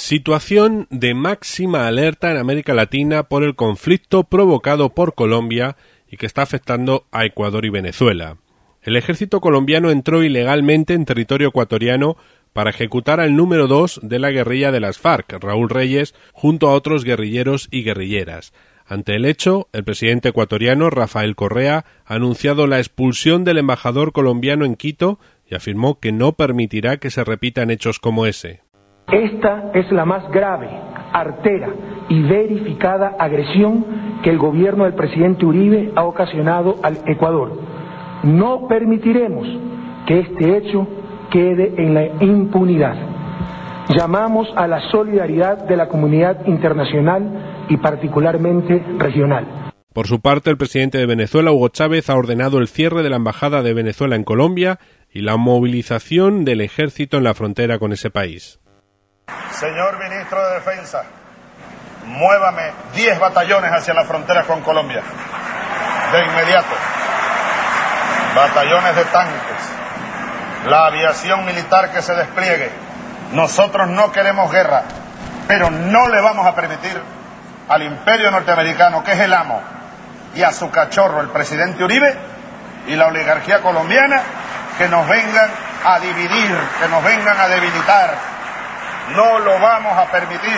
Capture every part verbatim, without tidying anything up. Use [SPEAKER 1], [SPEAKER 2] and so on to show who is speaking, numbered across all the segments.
[SPEAKER 1] Situación de máxima alerta en América Latina por el conflicto provocado por Colombia y que está afectando a Ecuador y Venezuela. El ejército colombiano entró ilegalmente en territorio ecuatoriano para ejecutar al número dos de la guerrilla de las FARC, Raúl Reyes, junto a otros guerrilleros y guerrilleras. Ante el hecho, el presidente ecuatoriano, Rafael Correa, ha anunciado la expulsión del embajador colombiano en Quito y afirmó que no permitirá que se repitan hechos como ese.
[SPEAKER 2] Esta es la más grave, artera y verificada agresión que el gobierno del presidente Uribe ha ocasionado al Ecuador. No permitiremos que este hecho quede en la impunidad. Llamamos a la solidaridad de la comunidad internacional y particularmente regional.
[SPEAKER 1] Por su parte, el presidente de Venezuela, Hugo Chávez, ha ordenado el cierre de la embajada de Venezuela en Colombia y la movilización del ejército en la frontera con ese país.
[SPEAKER 3] Señor ministro de Defensa, muévame diez batallones hacia la frontera con Colombia, de inmediato. Batallones de tanques, la aviación militar que se despliegue. Nosotros no queremos guerra, pero no le vamos a permitir al imperio norteamericano, que es el amo, y a su cachorro, el presidente Uribe, y la oligarquía colombiana, que nos vengan a dividir, que nos vengan a debilitar. No lo vamos a permitir.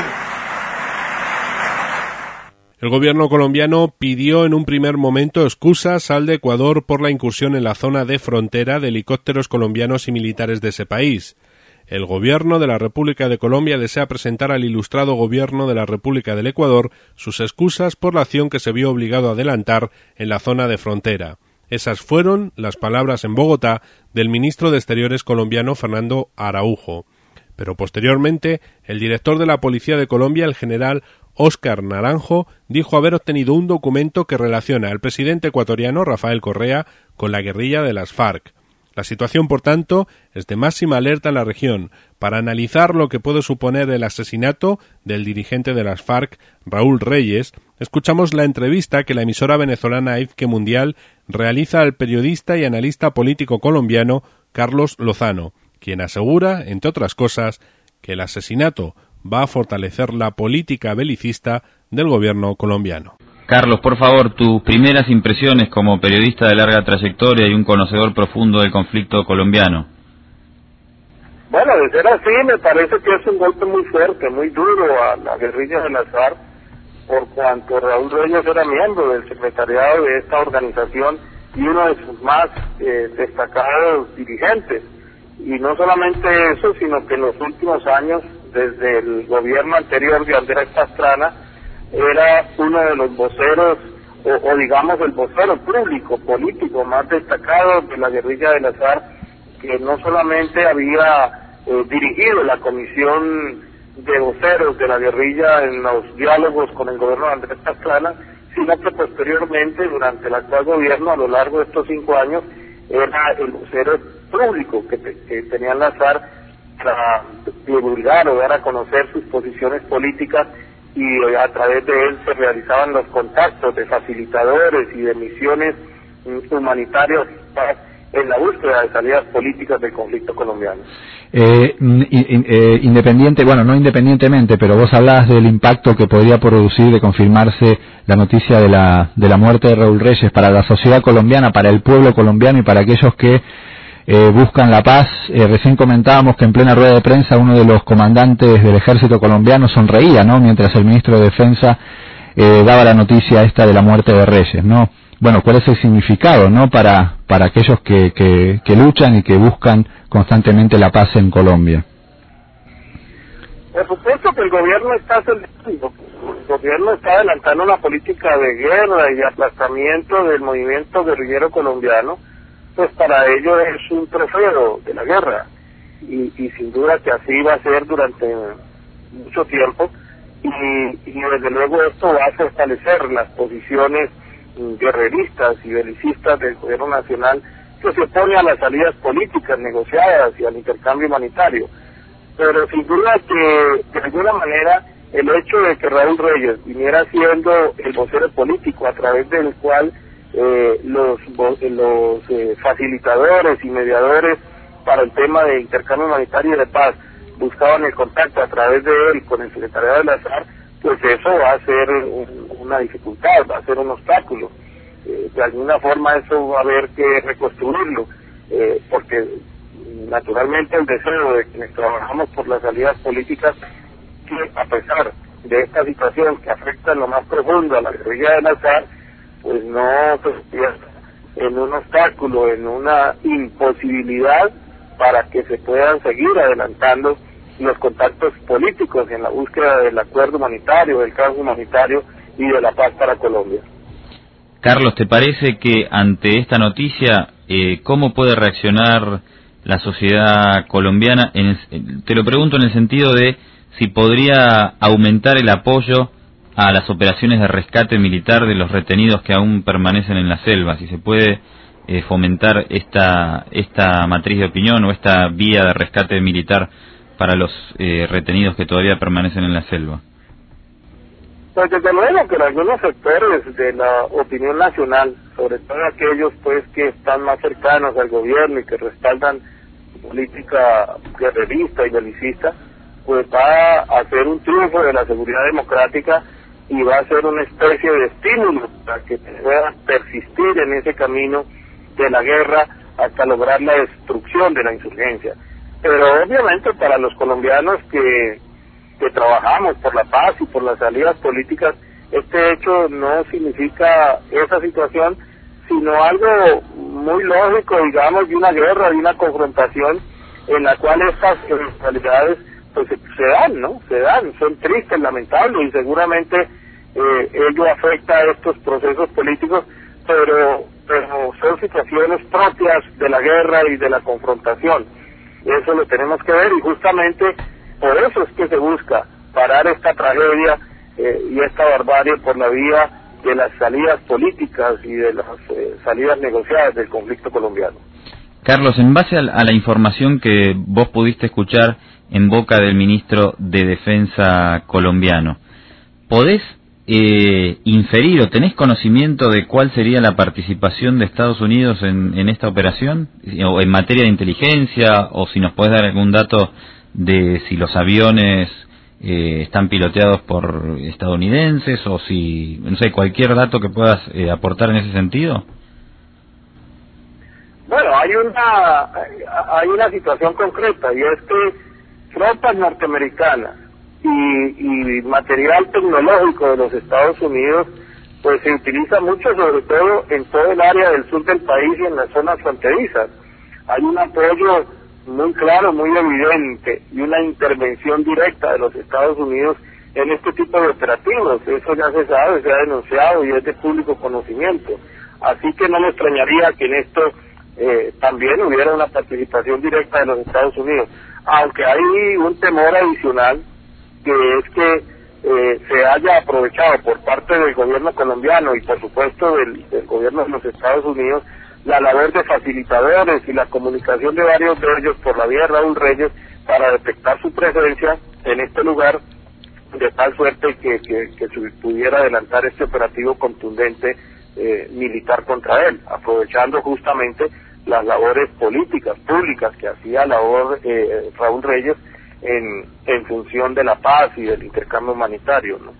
[SPEAKER 1] El gobierno colombiano pidió en un primer momento excusas al de Ecuador por la incursión en la zona de frontera de helicópteros colombianos y militares de ese país. El gobierno de la República de Colombia desea presentar al ilustrado gobierno de la República del Ecuador sus excusas por la acción que se vio obligado a adelantar en la zona de frontera. Esas fueron las palabras en Bogotá del ministro de Exteriores colombiano Fernando Araujo. Pero posteriormente, el director de la Policía de Colombia, el general Óscar Naranjo, dijo haber obtenido un documento que relaciona al presidente ecuatoriano, Rafael Correa, con la guerrilla de las FARC. La situación, por tanto, es de máxima alerta en la región para analizar lo que puede suponer el asesinato del dirigente de las FARC, Raúl Reyes. Escuchamos la entrevista que la emisora venezolana E F Q Mundial realiza al periodista y analista político colombiano Carlos Lozano, quien asegura, entre otras cosas, que el asesinato va a fortalecer la política belicista del gobierno colombiano.
[SPEAKER 4] Carlos, por favor, tus primeras impresiones como periodista de larga trayectoria y un conocedor profundo del conflicto colombiano.
[SPEAKER 5] Bueno, de ser así, me parece que es un golpe muy fuerte, muy duro a la guerrilla de las FARC, por cuanto Raúl Reyes era miembro del secretariado de esta organización y uno de sus más eh, destacados dirigentes. Y no solamente eso, sino que en los últimos años, desde el gobierno anterior de Andrés Pastrana, era uno de los voceros, o, o digamos el vocero público, político más destacado de la guerrilla de las FARC, que no solamente había eh, dirigido la comisión de voceros de la guerrilla en los diálogos con el gobierno de Andrés Pastrana, sino que posteriormente, durante el actual gobierno, a lo largo de estos cinco años, era el vocero público que, te, que tenían las FARC para divulgar o dar a conocer sus posiciones políticas, y a través de él se realizaban los contactos de facilitadores y de misiones humanitarias en la búsqueda de salidas políticas del conflicto colombiano.
[SPEAKER 6] Eh, eh, independiente, bueno, no independientemente, pero vos hablabas del impacto que podría producir de confirmarse la noticia de la de la muerte de Raúl Reyes para la sociedad colombiana, para el pueblo colombiano y para aquellos que eh, buscan la paz. Eh, recién comentábamos que en plena rueda de prensa uno de los comandantes del ejército colombiano sonreía, ¿no?, mientras el ministro de Defensa eh, daba la noticia esta de la muerte de Reyes, ¿no? Bueno, ¿cuál es el significado, no, para para aquellos que, que, que luchan y que buscan constantemente la paz en Colombia?
[SPEAKER 5] Por supuesto que el gobierno está acelerando, el gobierno está adelantando una política de guerra y de aplastamiento del movimiento guerrillero colombiano, pues para ello es un trofeo de la guerra, y, y sin duda que así va a ser durante mucho tiempo, y, y desde luego esto va a fortalecer las posiciones guerreristas y belicistas del gobierno nacional, que se opone a las salidas políticas negociadas y al intercambio humanitario. Pero sin duda que de alguna manera el hecho de que Raúl Reyes viniera siendo el vocero político a través del cual eh, los los eh, facilitadores y mediadores para el tema de intercambio humanitario y de paz buscaban el contacto a través de él con el secretariado de la S A R, pues eso va a ser un, una dificultad, va a ser un obstáculo. Eh, de alguna forma eso va a haber que reconstruirlo, eh, porque naturalmente el deseo de quienes trabajamos por las salidas políticas, que a pesar de esta situación que afecta en lo más profundo a la guerrilla de la S A R, pues no se convierta en un obstáculo, en una imposibilidad para que se puedan seguir adelantando los contactos políticos en la búsqueda del acuerdo humanitario, del caso humanitario y de la paz para Colombia.
[SPEAKER 4] Carlos, ¿te parece que ante esta noticia, eh, cómo puede reaccionar la sociedad colombiana? En el, te lo pregunto en el sentido de si podría aumentar el apoyo a las operaciones de rescate militar de los retenidos que aún permanecen en la selva, si se puede eh, fomentar esta esta matriz de opinión o esta vía de rescate militar para los eh, retenidos que todavía permanecen en la selva.
[SPEAKER 5] Pues desde luego que en algunos sectores de la opinión nacional, sobre todo aquellos pues que están más cercanos al gobierno y que respaldan política guerrerista y belicista, pues va a ser un triunfo de la seguridad democrática y va a ser una especie de estímulo para que puedan persistir en ese camino de la guerra hasta lograr la destrucción de la insurgencia. Pero obviamente para los colombianos que, que trabajamos por la paz y por las salidas políticas, este hecho no significa esa situación, sino algo muy lógico, digamos, de una guerra, de una confrontación en la cual estas eventualidades pues se dan, ¿no? Se dan, son tristes, lamentables y seguramente eh, ello afecta a estos procesos políticos, pero, pero son situaciones propias de la guerra y de la confrontación. Eso lo tenemos que ver y justamente por eso es que se busca parar esta tragedia eh, y esta barbarie por la vía de las salidas políticas y de las eh, salidas negociadas del conflicto colombiano.
[SPEAKER 4] Carlos, en base a la información que vos pudiste escuchar en boca del ministro de Defensa colombiano, ¿podés eh, inferir o tenés conocimiento de cuál sería la participación de Estados Unidos en, en esta operación? O en materia de inteligencia, o si nos podés dar algún dato de si los aviones eh, están piloteados por estadounidenses, o si, no sé, cualquier dato que puedas eh, aportar en ese sentido.
[SPEAKER 5] Bueno, hay una hay una situación concreta y es que tropas norteamericanas y, y material tecnológico de los Estados Unidos pues se utiliza mucho, sobre todo en todo el área del sur del país y en las zonas fronterizas. Hay un apoyo muy claro, muy evidente y una intervención directa de los Estados Unidos en este tipo de operativos. Eso ya se sabe, se ha denunciado y es de público conocimiento. Así que no me extrañaría que en esto Eh, también hubiera una participación directa de los Estados Unidos, aunque hay un temor adicional, que es que eh, se haya aprovechado por parte del gobierno colombiano y por supuesto del, del gobierno de los Estados Unidos la labor de facilitadores y la comunicación de varios de ellos por la vía de Raúl Reyes para detectar su presencia en este lugar, de tal suerte que, que, que se pudiera adelantar este operativo contundente eh, militar contra él, aprovechando justamente las labores políticas, públicas que hacía labor eh, Raúl Reyes en, en función de la paz y del intercambio humanitario, ¿no?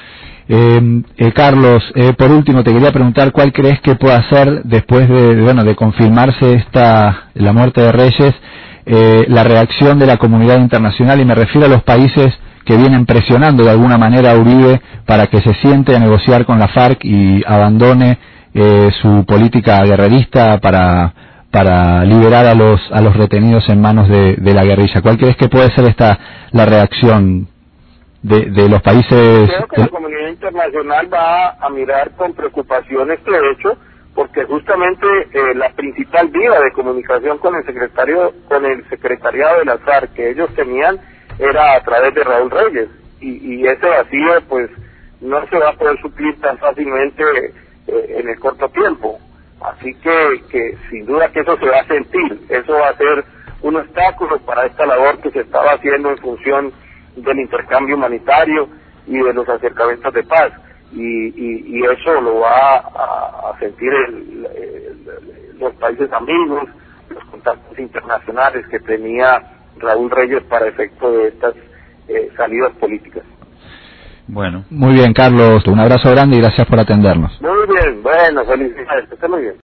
[SPEAKER 6] Eh, eh, Carlos, eh, por último te quería preguntar cuál crees que puede hacer después de, bueno, de confirmarse esta la muerte de Reyes, eh, la reacción de la comunidad internacional, y me refiero a los países que vienen presionando de alguna manera a Uribe para que se siente a negociar con la FARC y abandone eh, su política guerrerista para para liberar a los a los retenidos en manos de, de la guerrilla. ¿Cuál crees que puede ser esta la reacción de, de los países?
[SPEAKER 5] Creo que la comunidad internacional va a mirar con preocupación este hecho, porque justamente eh, la principal vía de comunicación con el secretario con el secretariado de la S A R que ellos tenían era a través de Raúl Reyes, y, y ese vacío pues no se va a poder suplir tan fácilmente eh, en el corto tiempo. Así que, que sin duda que eso se va a sentir, eso va a ser un obstáculo para esta labor que se estaba haciendo en función del intercambio humanitario y de los acercamientos de paz, y, y, y eso lo va a, a sentir el, el, los países amigos, los contactos internacionales que tenía Raúl Reyes para efecto de estas eh, salidas políticas.
[SPEAKER 4] Bueno.
[SPEAKER 6] Muy bien, Carlos, un abrazo grande y gracias por atendernos.
[SPEAKER 5] Muy bien, bueno, felicidades, que esté muy bien.